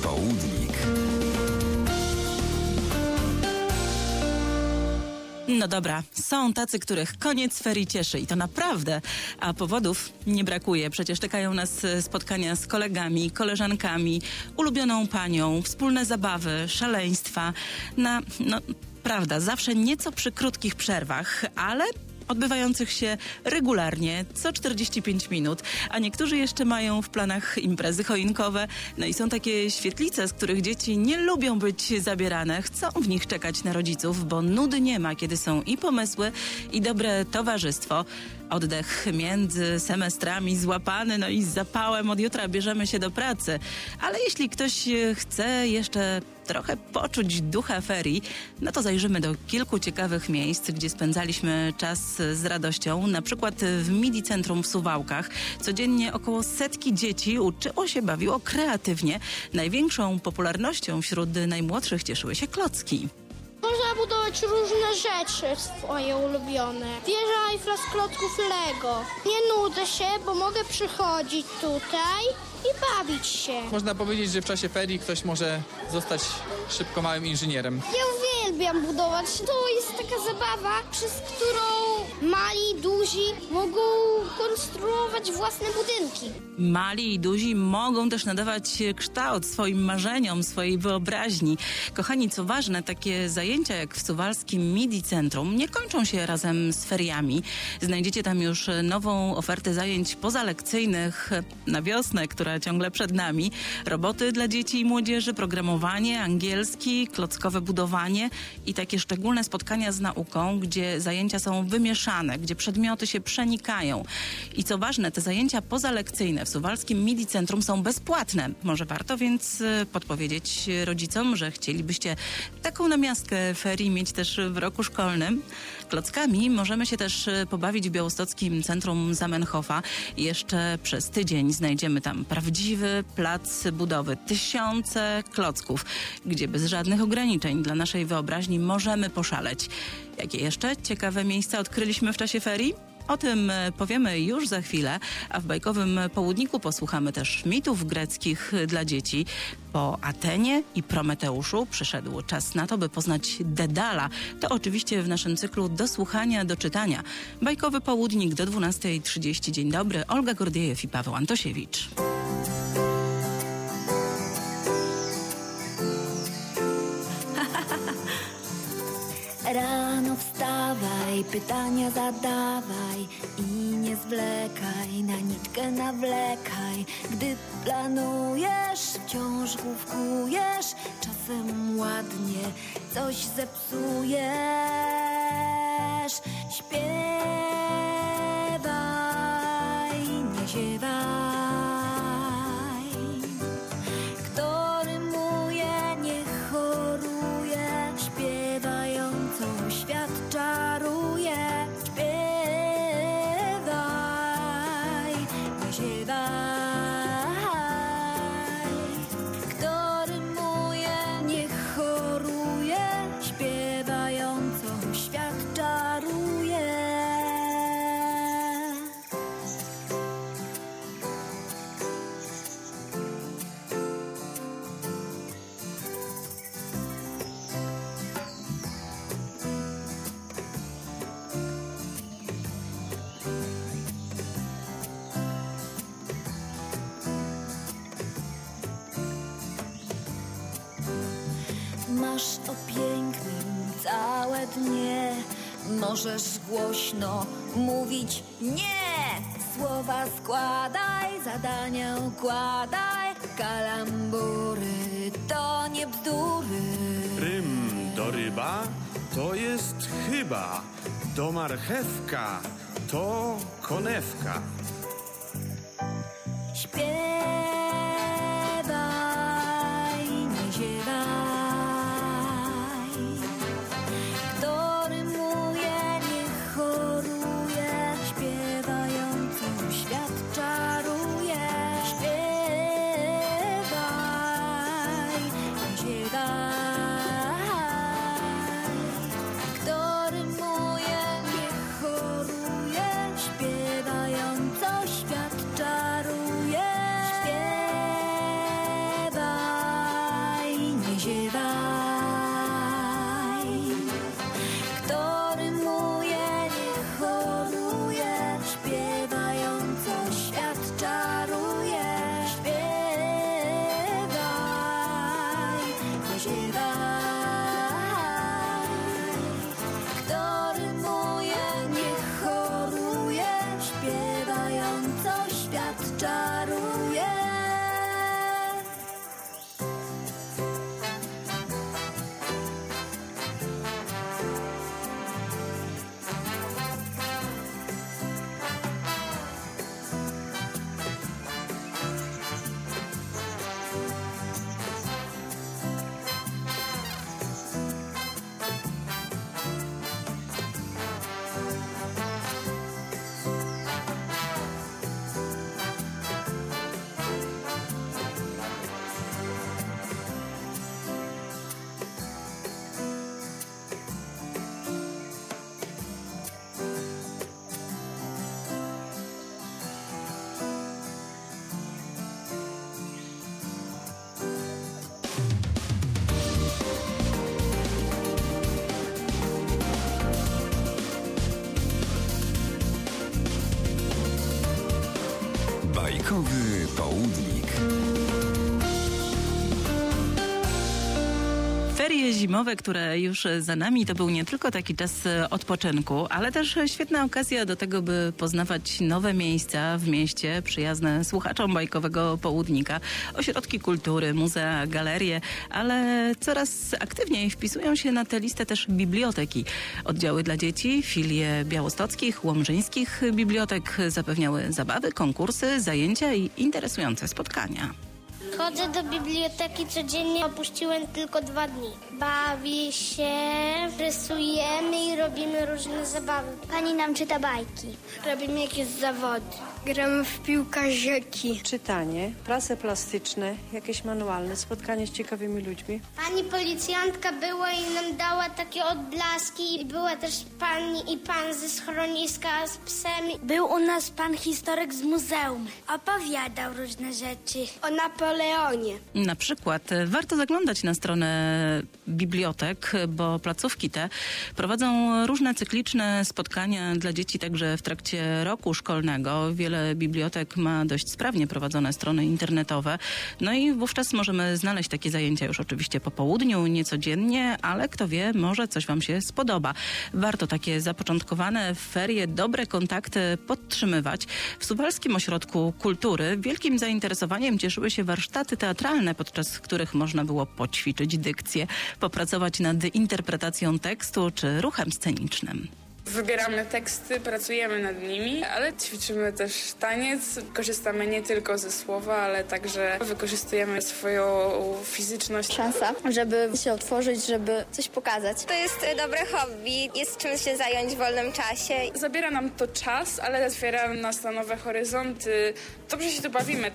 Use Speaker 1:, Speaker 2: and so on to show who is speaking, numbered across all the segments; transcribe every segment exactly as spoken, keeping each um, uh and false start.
Speaker 1: Południk.
Speaker 2: No dobra, są tacy, których koniec ferii cieszy i to naprawdę, a powodów nie brakuje. Przecież czekają nas spotkania z kolegami, koleżankami, ulubioną panią, wspólne zabawy, szaleństwa. Na, no, prawda, zawsze nieco przy krótkich przerwach, ale odbywających się regularnie, co czterdzieści pięć minut, a niektórzy jeszcze mają w planach imprezy choinkowe. No i są takie świetlice, z których dzieci nie lubią być zabierane, chcą w nich czekać na rodziców, bo nudy nie ma, kiedy są i pomysły, i dobre towarzystwo. Oddech między semestrami złapany, no i z zapałem od jutra bierzemy się do pracy. Ale jeśli ktoś chce jeszcze trochę poczuć ducha ferii, no to zajrzymy do kilku ciekawych miejsc, gdzie spędzaliśmy czas z radością. Na przykład w Midi Centrum w Suwałkach codziennie około setki dzieci uczyło się, bawiło kreatywnie. Największą popularnością wśród najmłodszych cieszyły się klocki.
Speaker 3: Można budować różne rzeczy swoje ulubione. Wieża Eiffla z klocków Lego. Nie nudzę się, bo mogę przychodzić tutaj i bawić się.
Speaker 4: Można powiedzieć, że w czasie ferii ktoś może zostać szybko małym inżynierem.
Speaker 3: Ja uwielbiam budować. To jest taka zabawa, przez którą mali, duzi mogą konstruować własne budynki.
Speaker 2: Mali i duzi mogą też nadawać kształt swoim marzeniom, swojej wyobraźni. Kochani, co ważne, takie zajęcia jak w suwalskim Midi Centrum nie kończą się razem z feriami. Znajdziecie tam już nową ofertę zajęć pozalekcyjnych na wiosnę, która ciągle przed nami. Roboty dla dzieci i młodzieży, programowanie, angielski, klockowe budowanie i takie szczególne spotkania z nauką, gdzie zajęcia są wymieszane, gdzie przedmioty się przenikają. I co ważne, te zajęcia pozalekcyjne w suwalskim Midi Centrum są bezpłatne. Może warto więc podpowiedzieć rodzicom, że chcielibyście taką namiastkę ferii mieć też w roku szkolnym. Klockami możemy się też pobawić w białostockim Centrum Zamenhofa. Jeszcze przez tydzień znajdziemy tam prawdziwy plac budowy. Tysiące klocków, gdzie bez żadnych ograniczeń dla naszej wyobraźni możemy poszaleć. Jakie jeszcze ciekawe miejsca odkryliśmy w czasie ferii? O tym powiemy już za chwilę, a w bajkowym południku posłuchamy też mitów greckich dla dzieci. Po Atenie i Prometeuszu przyszedł czas na to, by poznać Dedala. To oczywiście w naszym cyklu do słuchania, do czytania. Bajkowy południk do dwunastej trzydzieści. Dzień dobry, Olga Gordiejew i Paweł Antosiewicz.
Speaker 5: Rano wstawaj, pytania zadawaj i nie zwlekaj, na nitkę nawlekaj. Gdy planujesz, wciąż główkujesz, czasem ładnie coś zepsujesz. Śpiewaj, nie ziewaj. Kto rymuje, nie choruje, śpiewająco świat czaruje. Śpiewaj, nie ziewaj. Kto rymuje, nie choruje, śpiewająco świat czaruje. Masz o pięknym całe dnie, możesz głośno mówić nie. Słowa składaj, zadania układaj, kalambury to nie bzdury.
Speaker 6: Rym do ryba to jest chyba, do marchewka to konewka.
Speaker 5: Śpiewaj, nie ziewaj. Kto rymuje, nie choruje, śpiewająco świat czaruje. Śpiewaj, nie ziewaj. Kto rymuje, nie choruje, śpiewająco świat czaruje. Śpiewaj.
Speaker 1: Bajkowy południk.
Speaker 2: Ferie zimowe, które już za nami, to był nie tylko taki czas odpoczynku, ale też świetna okazja do tego, by poznawać nowe miejsca w mieście, przyjazne słuchaczom Bajkowego Południka, ośrodki kultury, muzea, galerie, ale coraz aktywniej wpisują się na tę listę też biblioteki. Oddziały dla dzieci, filie białostockich, łomżyńskich bibliotek zapewniały zabawy, konkursy, zajęcia i interesujące spotkania.
Speaker 3: Chodzę do biblioteki codziennie, opuściłem tylko dwa dni. Bawię się, rysujemy i robimy różne zabawy. Pani nam czyta bajki. Robimy jakieś zawody. Gramy w piłkarzyki.
Speaker 7: Czytanie, prace plastyczne, jakieś manualne, spotkanie z ciekawymi ludźmi.
Speaker 3: Pani policjantka była i nam dała takie odblaski. I była też pani i pan ze schroniska z psem. Był u nas pan historyk z muzeum. Opowiadał różne rzeczy o Napoleonie.
Speaker 2: Na przykład warto zaglądać na stronę bibliotek, bo placówki te prowadzą różne cykliczne spotkania dla dzieci także w trakcie roku szkolnego. Wiele bibliotek ma dość sprawnie prowadzone strony internetowe. No i wówczas możemy znaleźć takie zajęcia już oczywiście po południu, nie codziennie, ale kto wie, może coś wam się spodoba. Warto takie zapoczątkowane w ferie dobre kontakty podtrzymywać. W Suwalskim Ośrodku Kultury wielkim zainteresowaniem cieszyły się warsztaty teatralne, podczas których można było poćwiczyć dykcję, popracować nad interpretacją tekstu czy ruchem scenicznym.
Speaker 8: Wybieramy teksty, pracujemy nad nimi, ale ćwiczymy też taniec. Korzystamy nie tylko ze słowa, ale także wykorzystujemy swoją fizyczność.
Speaker 9: Szansa, żeby się otworzyć, żeby coś pokazać.
Speaker 10: To jest dobre hobby, jest czym się zająć w wolnym czasie.
Speaker 8: Zabiera nam to czas, ale otwiera nas na nowe horyzonty. Dobrze się tu bawimy.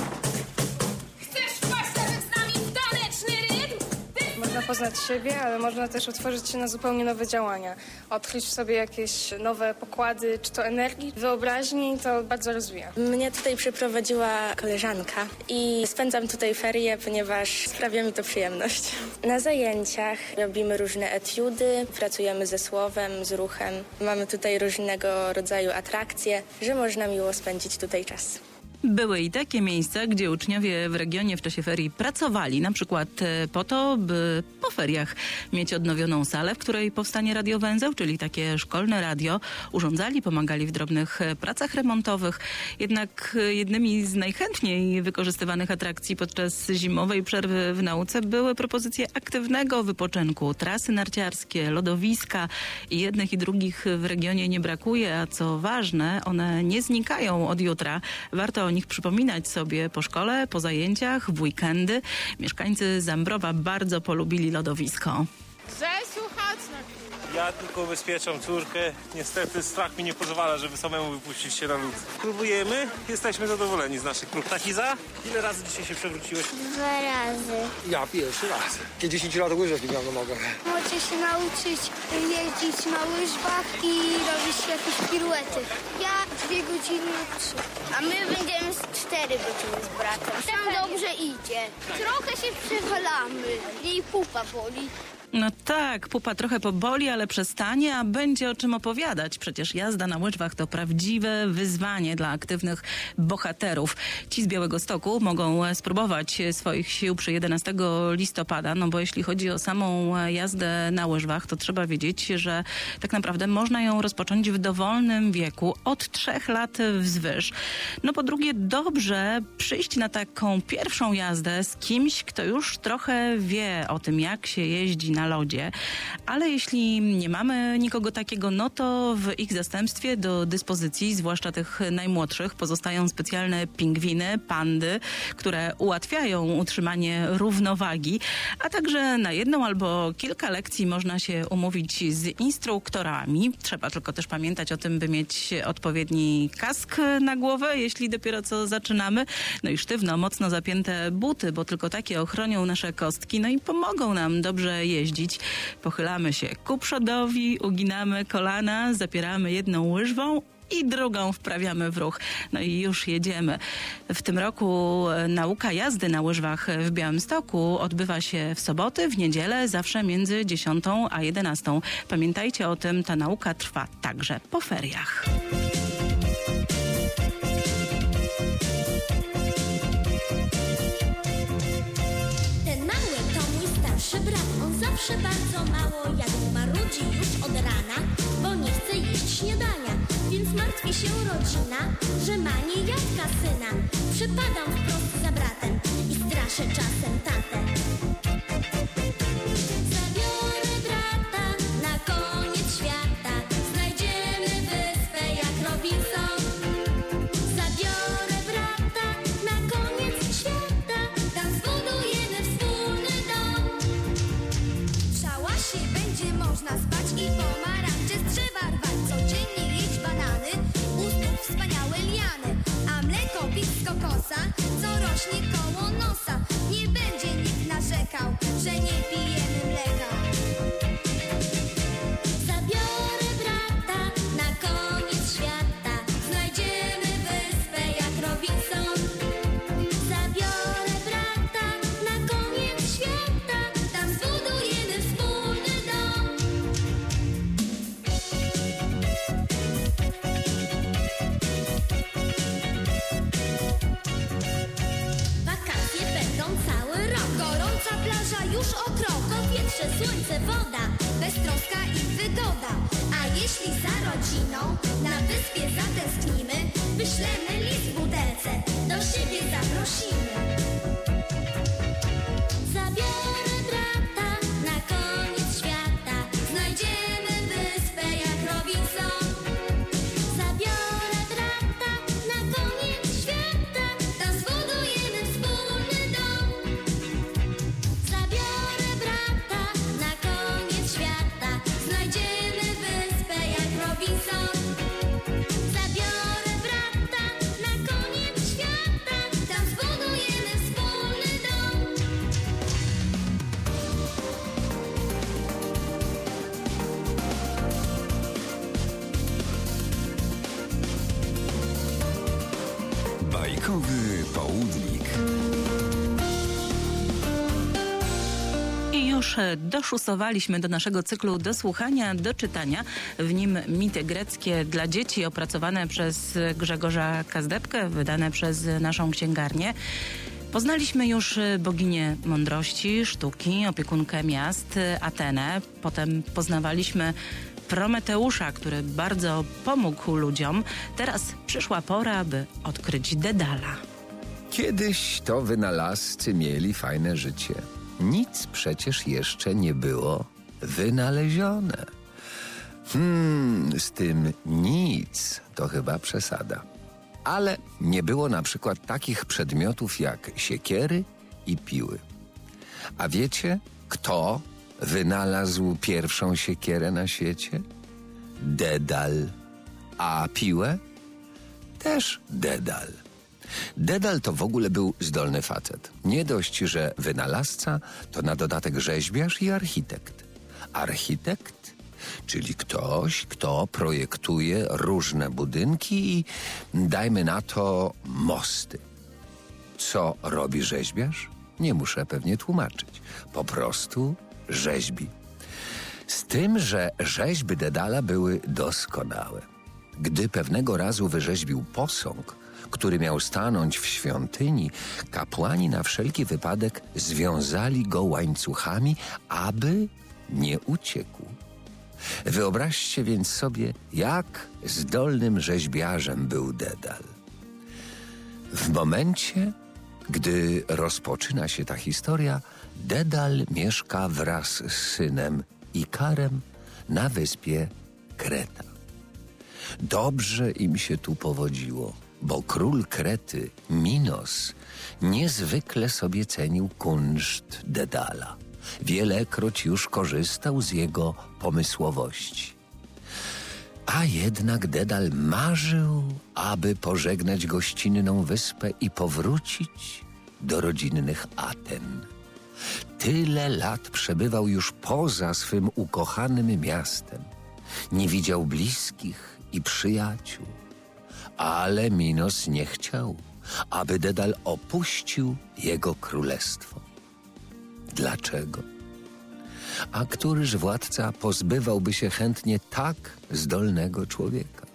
Speaker 11: Można poznać siebie, ale można też otworzyć się na zupełnie nowe działania. Odkryć w sobie jakieś nowe pokłady, czy to energii, wyobraźni, to bardzo rozwija.
Speaker 12: Mnie tutaj przyprowadziła koleżanka i spędzam tutaj ferie, ponieważ sprawia mi to przyjemność. Na zajęciach robimy różne etiudy, pracujemy ze słowem, z ruchem. Mamy tutaj różnego rodzaju atrakcje, że można miło spędzić tutaj czas.
Speaker 2: Były i takie miejsca, gdzie uczniowie w regionie w czasie ferii pracowali, na przykład po to, by po feriach mieć odnowioną salę, w której powstanie Radio Węzeł, czyli takie szkolne radio. Urządzali, pomagali w drobnych pracach remontowych. Jednak jednymi z najchętniej wykorzystywanych atrakcji podczas zimowej przerwy w nauce były propozycje aktywnego wypoczynku. Trasy narciarskie, lodowiska i jednych i drugich w regionie nie brakuje, a co ważne, one nie znikają od jutra. Warto o nich przypominać sobie po szkole, po zajęciach, w weekendy. Mieszkańcy Zambrowa bardzo polubili lodowisko.
Speaker 13: Przesłuchać na chwilę.
Speaker 14: Ja tylko ubezpieczam córkę. Niestety strach mi nie pozwala, żeby samemu wypuścić się na lód. Próbujemy, jesteśmy zadowoleni z naszych prób. Takiza, ile razy dzisiaj się przewróciłeś?
Speaker 3: Dwa razy.
Speaker 15: Ja pierwszy raz. Kiedy dziesięć lat łyżek nie miałem na nogach.
Speaker 3: Możecie się nauczyć jeździć na łyżwach i robić jakieś piruety. Ja dwie godziny, trzy. A my będziemy z cztery godziny z bratem. Tam dobrze idzie. Trochę się przewalamy. Jej pupa boli.
Speaker 2: No tak, pupa trochę poboli, ale przestanie, a będzie o czym opowiadać. Przecież jazda na łyżwach to prawdziwe wyzwanie dla aktywnych bohaterów. Ci z Białegostoku mogą spróbować swoich sił przy jedenastego listopada, no bo jeśli chodzi o samą jazdę na łyżwach, to trzeba wiedzieć, że tak naprawdę można ją rozpocząć w dowolnym wieku, od trzech lat wzwyż. No po drugie, dobrze przyjść na taką pierwszą jazdę z kimś, kto już trochę wie o tym, jak się jeździ na lodzie, ale jeśli nie mamy nikogo takiego, no to w ich zastępstwie do dyspozycji, zwłaszcza tych najmłodszych, pozostają specjalne pingwiny, pandy, które ułatwiają utrzymanie równowagi, a także na jedną albo kilka lekcji można się umówić z instruktorami. Trzeba tylko też pamiętać o tym, by mieć odpowiedni kask na głowę, jeśli dopiero co zaczynamy. No i sztywno, mocno zapięte buty, bo tylko takie ochronią nasze kostki, no i pomogą nam dobrze jeździć. Pochylamy się ku przodowi, uginamy kolana, zapieramy jedną łyżwą i drugą wprawiamy w ruch. No i już jedziemy. W tym roku nauka jazdy na łyżwach w Białymstoku odbywa się w soboty, w niedzielę, zawsze między dziesiątą a jedenastą. Pamiętajcie o tym, ta nauka trwa także po feriach.
Speaker 5: zawsze bardzo mało jadł. Marudzi już od rana, bo nie chce jeść śniadania. Więc martwi się rodzina, że ma niejadka syna. Przypadam wprost za bratem i straszę czasem tatę. Zabiorę brata na koniec świata. Znajdziemy wyspę jak Robinson. Zabiorę brata na koniec świata. Tam zbudujemy wspólny dom. W szałasie będzie można spać i pomarańcze z drzewa rwać. Codziennie jeść banany, u stóp wspaniałe liany. A mleko pić z kokosa, co rośnie koło nosa. Nie będzie nikt narzekał, że nie pijemy mleka. Zabiorę brata na koniec świata. Znajdziemy wyspę jak Robinson. Zabiorę brata na koniec świata. Tam zbudujemy wspólny dom. Wakacje będą cały rok. Gorąca plaża już o krok. Powietrze, słońce, woda, beztroska i wygoda. A jeśli za rodziną na wyspie zatęsknimy, wyślemy list w butelce, do siebie zaprosimy. Zabiorę brata na koniec świata. Znajdziemy wyspę jak Robinson. Zabiorę brata na koniec świata. Tam zbudujemy wspólny dom. Zabiorę brata na koniec świata. Znajdziemy wyspę jak Robinson. Zabiorę brata na koniec świata. Tam zbudujemy wspólny dom.
Speaker 1: Bajkowy południk.
Speaker 2: I już doszusowaliśmy do naszego cyklu do słuchania, do czytania. W nim mity greckie dla dzieci opracowane przez Grzegorza Kazdebkę, wydane przez naszą księgarnię. Poznaliśmy już boginię mądrości, sztuki, opiekunkę miast, Atenę. Potem poznawaliśmy Prometeusza, który bardzo pomógł ludziom. Teraz przyszła pora, by odkryć Dedala.
Speaker 16: Kiedyś to wynalazcy mieli fajne życie. Nic przecież jeszcze nie było wynalezione. Hmm, z tym nic to chyba przesada. Ale nie było na przykład takich przedmiotów jak siekiery i piły. A wiecie, kto wynalazł pierwszą siekierę na świecie? Dedal. A piłę? Też Dedal. Dedal to w ogóle był zdolny facet. Nie dość, że wynalazca, to na dodatek rzeźbiarz i architekt. Architekt, czyli ktoś, kto projektuje różne budynki i dajmy na to mosty. Co robi rzeźbiarz? Nie muszę pewnie tłumaczyć. Po prostu rzeźbi. Z tym, że rzeźby Dedala były doskonałe. Gdy pewnego razu wyrzeźbił posąg, który miał stanąć w świątyni, kapłani na wszelki wypadek związali go łańcuchami, aby nie uciekł. Wyobraźcie więc sobie, jak zdolnym rzeźbiarzem był Dedal. W momencie, gdy rozpoczyna się ta historia, Dedal mieszka wraz z synem Ikarem na wyspie Kreta. Dobrze im się tu powodziło, bo król Krety, Minos, niezwykle sobie cenił kunszt Dedala. Wielekroć już korzystał z jego pomysłowości. A jednak Dedal marzył, aby pożegnać gościnną wyspę i powrócić do rodzinnych Aten. Tyle lat przebywał już poza swym ukochanym miastem. Nie widział bliskich i przyjaciół. Ale Minos nie chciał, aby Dedal opuścił jego królestwo. Dlaczego? A któryż władca pozbywałby się chętnie tak zdolnego człowieka?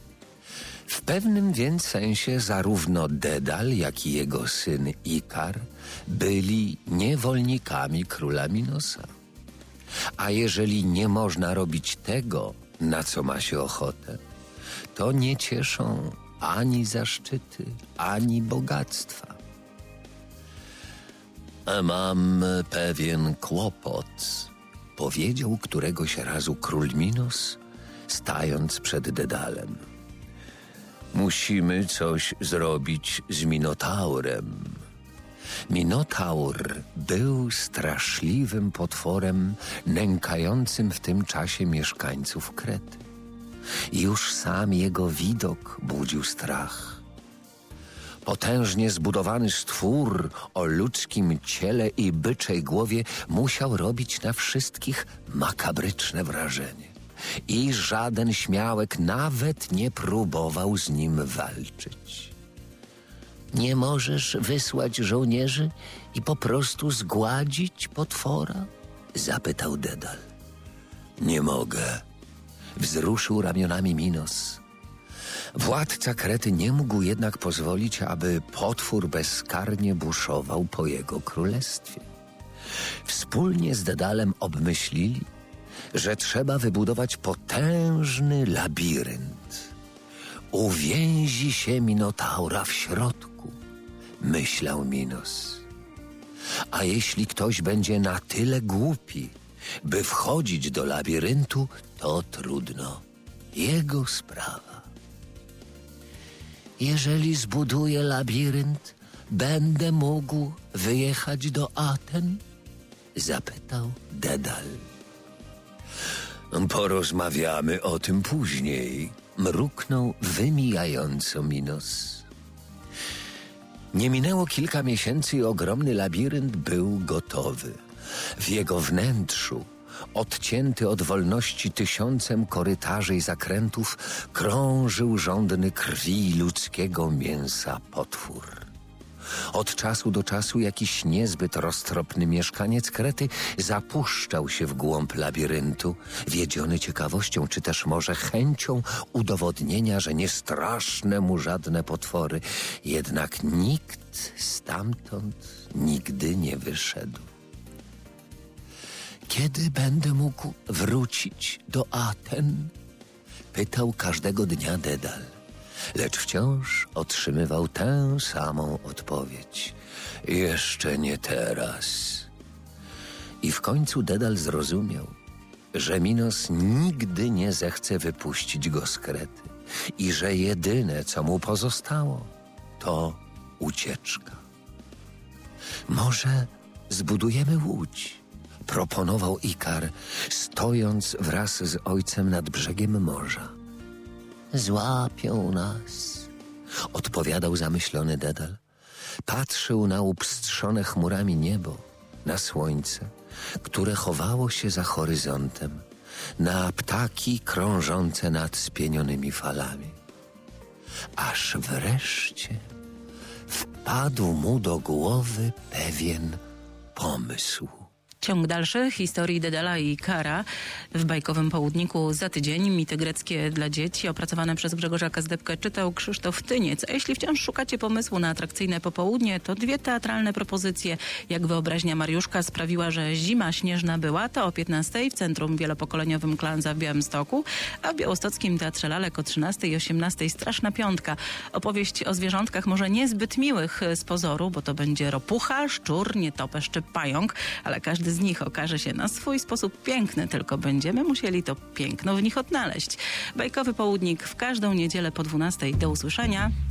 Speaker 16: W pewnym więc sensie zarówno Dedal, jak i jego syn Ikar byli niewolnikami króla Minosa. A jeżeli nie można robić tego, na co ma się ochotę, to nie cieszą ani zaszczyty, ani bogactwa. Mam pewien kłopot, powiedział któregoś razu król Minos, stając przed Dedalem. Musimy coś zrobić z Minotaurem. Minotaur był straszliwym potworem nękającym w tym czasie mieszkańców Krety. Już sam jego widok budził strach. Potężnie zbudowany stwór o ludzkim ciele i byczej głowie musiał robić na wszystkich makabryczne wrażenie. I żaden śmiałek nawet nie próbował z nim walczyć. Nie możesz wysłać żołnierzy i po prostu zgładzić potwora? Zapytał Dedal. Nie mogę. Wzruszył ramionami Minos. Władca Krety nie mógł jednak pozwolić, aby potwór bezkarnie buszował po jego królestwie. Wspólnie z Dedalem obmyślili, że trzeba wybudować potężny labirynt. Uwięzi się Minotaura w środku, myślał Minos. A jeśli ktoś będzie na tyle głupi, by wchodzić do labiryntu, to trudno. Jego sprawa. Jeżeli zbuduję labirynt, będę mógł wyjechać do Aten? Zapytał Dedal. Porozmawiamy o tym później, mruknął wymijająco Minos. Nie minęło kilka miesięcy i ogromny labirynt był gotowy. W jego wnętrzu, odcięty od wolności tysiącem korytarzy i zakrętów, krążył żądny krwi i ludzkiego mięsa potwór. Od czasu do czasu jakiś niezbyt roztropny mieszkaniec Krety zapuszczał się w głąb labiryntu, wiedziony ciekawością, czy też może chęcią udowodnienia, że nie straszne mu żadne potwory. Jednak nikt stamtąd nigdy nie wyszedł. Kiedy będę mógł wrócić do Aten? Pytał każdego dnia Dedal. Lecz wciąż otrzymywał tę samą odpowiedź. Jeszcze nie teraz. I w końcu Dedal zrozumiał, że Minos nigdy nie zechce wypuścić go z Krety i że jedyne, co mu pozostało, to ucieczka. Może zbudujemy łódź, proponował Ikar, stojąc wraz z ojcem nad brzegiem morza. Złapią nas, odpowiadał zamyślony Dedal. Patrzył na upstrzone chmurami niebo, na słońce, które chowało się za horyzontem, na ptaki krążące nad spienionymi falami. Aż wreszcie wpadł mu do głowy pewien pomysł.
Speaker 2: Ciąg dalszy historii Dedala i Ikara w bajkowym południku za tydzień. Mity greckie dla dzieci opracowane przez Grzegorza Kazdebkę czytał Krzysztof Tyniec. A jeśli wciąż szukacie pomysłu na atrakcyjne popołudnie, to dwie teatralne propozycje. Jak wyobraźnia Mariuszka sprawiła, że zima śnieżna była, to o piętnastej w Centrum Wielopokoleniowym Klanza w Białymstoku, a w Białostockim Teatrze Lalek o trzynastej i osiemnastej Straszna Piątka. Opowieść o zwierzątkach może niezbyt miłych z pozoru, bo to będzie ropucha, szczur, nietoperz czy pająk, ale każdy z nich okaże się na swój sposób piękny, tylko będziemy musieli to piękno w nich odnaleźć. Bajkowy południk w każdą niedzielę po dwunastej. Do usłyszenia.